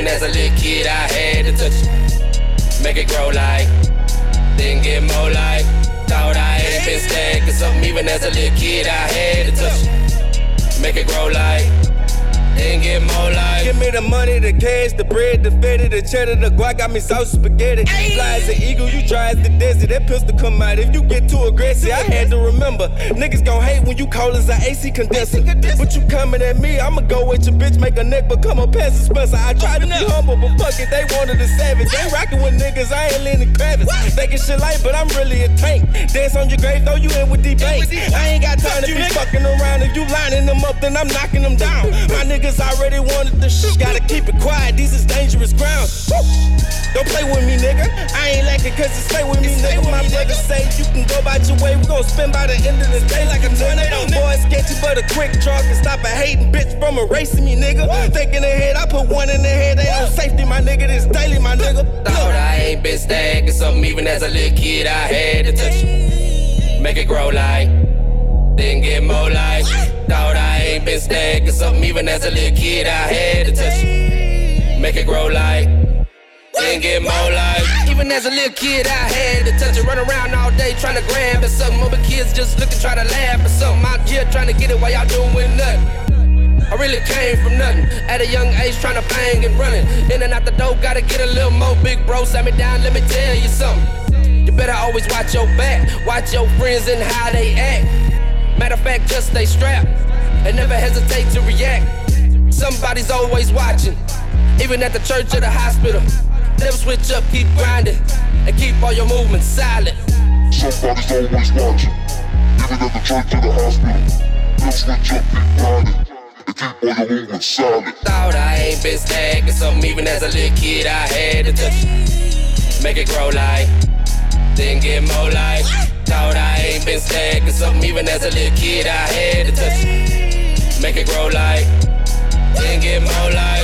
as a little kid, I had to touch it. Make it grow like, then get more like. Thought I ain't been stacking something. Even as a little kid, I had to touch it. Make it grow like, then get more like. Give me the money, the cash, the bread, the fetty, the cheddar, the guac, got me sauce spaghetti. Fly as an eagle, you dry as the desert. That pistol come out if you get too aggressive. I had to remember, niggas gon' hate when you cold as an AC condenser. But you coming at me, I'ma go with your bitch, make a neck become a Pastor Spencer. I try to be humble, but fuck it, they wanted a savage. They rockin' with niggas, I ain't Lenny Kravitz. Thinking shit light, but I'm really a tank. Dance on your grave, throw you in with D-Banks. I ain't got time to be fucking around. If you lining them up, then I'm knocking them down. My niggas already wanted the shit, gotta keep it quiet, these is dangerous grounds. Don't play with me, nigga. I ain't lacking cause it stay with me, nigga. My brother say you can go about your way. We gon' spend by the end of the day like a tornado. Boy, sketchy, but a quick draw can stop a hating bitch from erasing me, nigga. Thinking ahead, I put one in the head. They on safety, my nigga. This daily, my nigga. Thought I ain't been stacking something. Even as a little kid, I had to touch it. Make it grow like, then get more like. Thought I ain't been stacking something. Even as a little kid, I had to touch it. Make it grow like, then get more like. Even as a little kid, I had to touch it. Run around all day trying to grab or something. Other kids just looking, try to laugh or something. Out here trying to get it while y'all doing nothing. I really came from nothing. At a young age trying to bang and running. In and out the door, gotta get a little more. Big bro sat me down, let me tell you something. You better always watch your back. Watch your friends and how they act. Matter of fact, just stay strapped and never hesitate to react. Somebody's always watching, even at the church or the hospital. Never switch up, keep grinding, and keep all your movements silent. Somebody's always watching, even at the church or the hospital. Never switch up, keep grinding, and keep all your movements silent. Thought I ain't been stacking something. Even as a little kid, I had to touch it. Make it grow like, then get more like. Thought I ain't been stacking something. Even as a little kid, I had to touch it. Make it grow like, then get more like.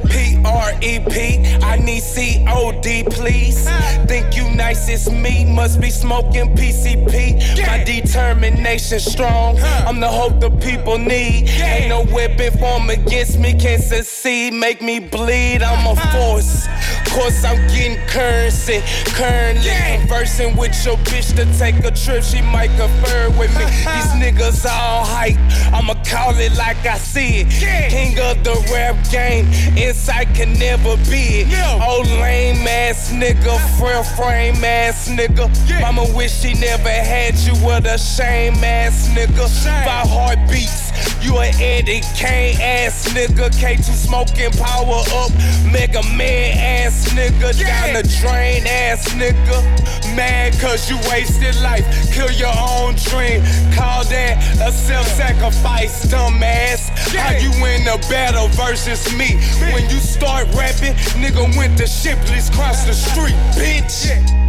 P-R-E-P, I need C-O-D, please. Think you nice as me, must be smoking PCP. My determination strong, I'm the hope the people need. Ain't no weapon formed against me can succeed, make me bleed, I'm a force. Course I'm getting currency, currently conversing with your bitch to take a trip, she might confer with me. These niggas all hype, I'ma call it like I see it. King of the rap game, inside can never be it. Old lame ass nigga, frail frame ass nigga. Mama wish she never had you with a shame ass nigga. 5 heartbeats, you an Eddie Kane ass nigga. K2 smoking power up, Mega Man ass nigga. Down the drain ass nigga. Mad cause you wasted life, kill your own dream. Call that a self-sacrifice, dumbass. How you win a battle versus me? When you start rapping, nigga went to Shipley's cross the street, bitch.